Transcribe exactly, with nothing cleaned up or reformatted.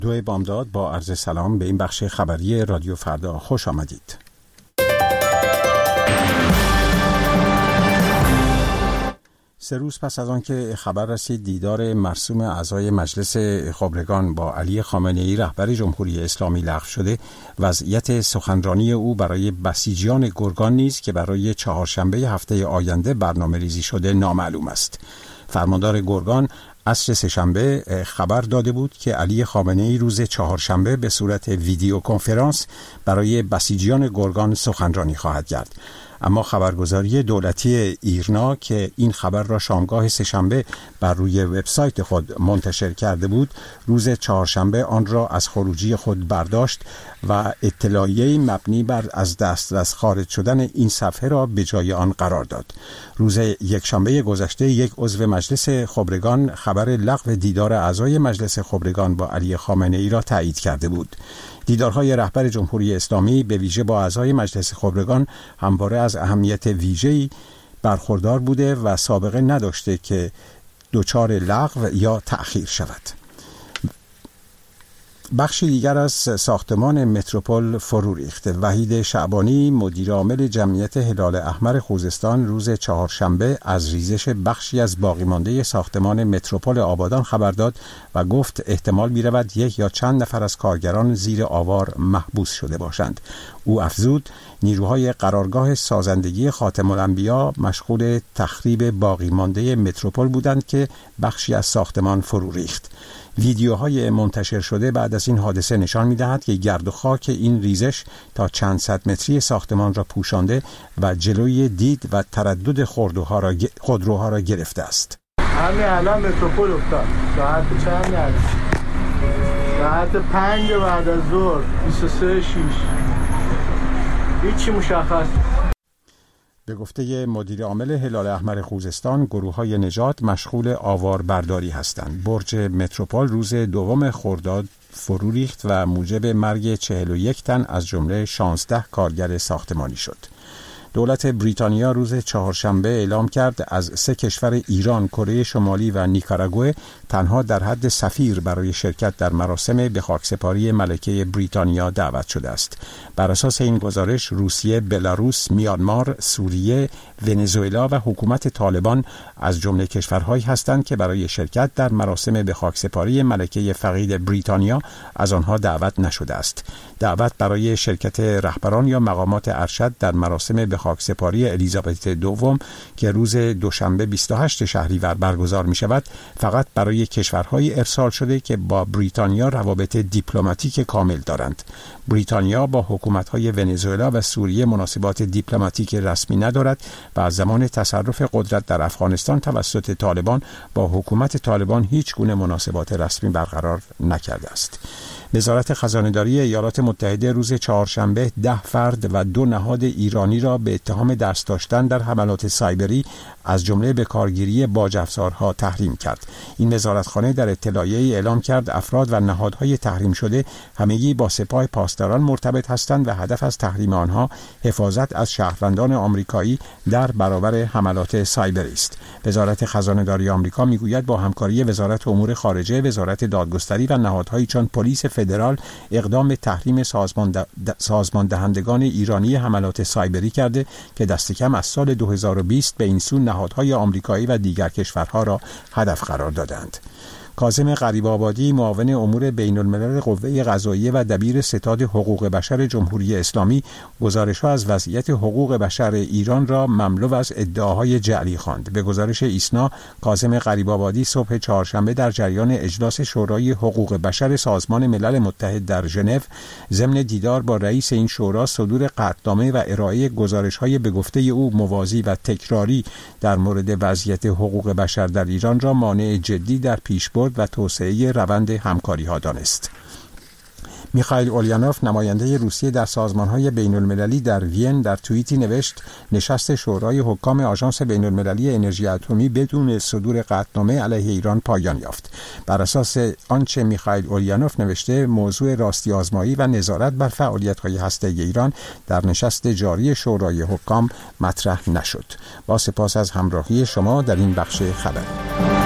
دو بامداد با عرض سلام به این بخش خبری رادیو فردا خوش آمدید. سه روز پس از آن که خبر رسید دیدار مرسوم اعضای مجلس خبرگان با علی خامنه‌ای رهبر جمهوری اسلامی لغو شده، وضعیت سخنرانی او برای بسیجیان گرگان نیز که برای چهارشنبه هفته آینده برنامه ریزی شده نامعلوم است. فرماندار گرگان عصر سه‌شنبه خبر داده بود که علی خامنه‌ای روز چهارشنبه به صورت ویدیو کنفرانس برای بسیجیان گرگان سخنرانی خواهد کرد. اما خبرگزاری دولتی ایرنا که این خبر را شامگاه سه‌شنبه بر روی وبسایت خود منتشر کرده بود، روز چهارشنبه آن را از خروجی خود برداشت و اطلاعیه‌ای مبنی بر از دسترس خارج شدن این صفحه را به جای آن قرار داد. روز یکشنبه گذشته یک عضو مجلس خبرگان خبر لغو دیدار اعضای مجلس خبرگان با علی خامنه‌ای را تایید کرده بود. دیدارهای رهبر جمهوری اسلامی به ویژه با اعضای مجلس خبرگان همواره از اهمیت ویژه‌ای برخوردار بوده و سابقه نداشته که دچار لغو یا تأخیر شود. بخشی دیگر از ساختمان متروپول فرو ریخت. وحید شعبانی مدیر عامل جمعیت هلال احمر خوزستان روز چهارشنبه از ریزش بخشی از باقی مانده ساختمان متروپول آبادان خبر داد و گفت احتمال می‌رود یک یا چند نفر از کارگران زیر آوار محبوس شده باشند. او افزود نیروهای قرارگاه سازندگی خاتم الانبیا مشغول تخریب باقی مانده متروپول بودند که بخشی از ساختمان فرو ریخت. ویدیوهای منتشر شده بعد از این حادثه نشان می‌دهد که گرد و خاک این ریزش تا چند صد متری ساختمان را پوشانده و جلوی دید و تردد خودروها را خودروها را گرفته است. همین الان متروپول افتاد. ساعت چند است؟ ساعت پنج بعد از ظهر بیست و سه شش. هیچی مشخص. به گفته مدیر عامل هلال احمر خوزستان، گروه‌های نجات مشغول آوار برداری هستند. برج متروپول روز دوم خرداد فرو ریخت و موجب مرگ چهل و یک تن از جمله شانزده کارگر ساختمانی شد. دولت بریتانیا روز چهارشنبه اعلام کرد از سه کشور ایران، کره شمالی و نیکاراگوئه تنها در حد سفیر برای شرکت در مراسم به خاکسپاری ملکه بریتانیا دعوت شده است. بر اساس این گزارش روسیه، بلاروس، میانمار، سوریه، ونزوئلا و حکومت طالبان از جمله کشورهایی هستند که برای شرکت در مراسم به خاکسپاری ملکه فقید بریتانیا از آنها دعوت نشده است. دعوت برای شرکت رهبران یا مقامات ارشد در مراسم به خاکسپاری الیزابت دوم که روز دوشنبه بیست و هشتم شهریور برگزار می شود فقط برای کشورهایی ارسال شده که با بریتانیا روابط دیپلماتیک کامل دارند. بریتانیا با حکومت‌های ونزوئلا و سوریه مناسبات دیپلماتیک رسمی ندارد و از زمان تصرف قدرت در افغانستان توسط طالبان با حکومت طالبان هیچ گونه مناسبات رسمی برقرار نکرده است. وزارت خزانه‌داری ایالات متحده روز چهارشنبه ده فرد و دو نهاد ایرانی را به اتهام دست داشتن در حملات سایبری از جمله به کارگیری باج‌افزارها تحریم کرد. این وزارتخانه در اطلاعیه‌ای اعلام کرد افراد و نهادهای تحریم شده همگی با سپاه پاسداران مرتبط هستند و هدف از تحریم آنها حفاظت از شهروندان آمریکایی در برابر حملات سایبری است. وزارت خزانه‌داری آمریکا میگوید با همکاری وزارت امور خارجه، وزارت دادگستری و نهادهایی چون پلیس فدرال اقدام به تحریم سازمان, ده... سازمان دهندگان ایرانی حملات سایبری کرده که دست کم از سال دو هزار و بیست به این سو نهادهای آمریکایی و دیگر کشورها را هدف قرار دادند. کاظم غریب‌آبادی معاون امور بین الملل قوه قضاییه و دبیر ستاد حقوق بشر جمهوری اسلامی گزارش‌ها از وضعیت حقوق بشر ایران را مملو از ادعاهای جعلی خواند. به گزارش ایسنا، کاظم غریب‌آبادی صبح چهارشنبه در جریان اجلاس شورای حقوق بشر سازمان ملل متحد در ژنو ضمن دیدار با رئیس این شورا صدور قطعنامه و ارائه گزارش‌های به گفته او موازی و تکراری در مورد وضعیت حقوق بشر در ایران را مانع جدی در پیشبرد و توسعه روند همکاری ها دانست. میخائیل اولینوف نماینده روسیه در سازمان‌های بین‌المللی در وین در توییتی نوشت نشست شورای حکام آژانس بین‌المللی انرژی اتمی بدون صدور قطعنامه علیه ایران پایان یافت. بر اساس آنچه میخائیل اولینوف نوشته موضوع راستی آزمایی و نظارت بر فعالیت‌های هسته‌ای ایران در نشست جاری شورای حکام مطرح نشد. با سپاس از همراهی شما در این بخش خبر.